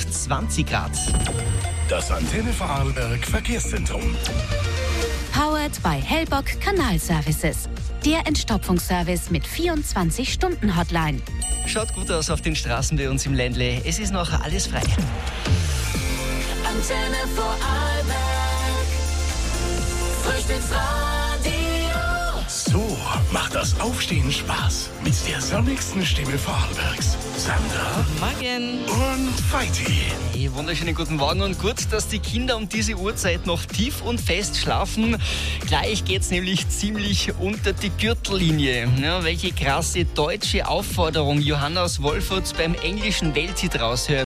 20 Grad. Das Antenne Vorarlberg Verkehrszentrum. Powered by Hellbock Kanalservices. Der Entstopfungsservice mit 24-Stunden-Hotline. Schaut gut aus auf den Straßen bei uns im Ländle. Es ist noch alles frei. Antenne Vorarlberg. Frühstücksradio. So macht das Aufstehen Spaß. Mit der sonnigsten Stimme Vorarlbergs. Sandra Morgen. und Feiti. Hey, wunderschönen guten Morgen und gut, dass die Kinder um diese Uhrzeit noch tief und fest schlafen. Gleich geht's nämlich ziemlich unter die Gürtellinie. Ja, welche krasse deutsche Aufforderung Johanna aus Wolfurt beim englischen Welthit raushört.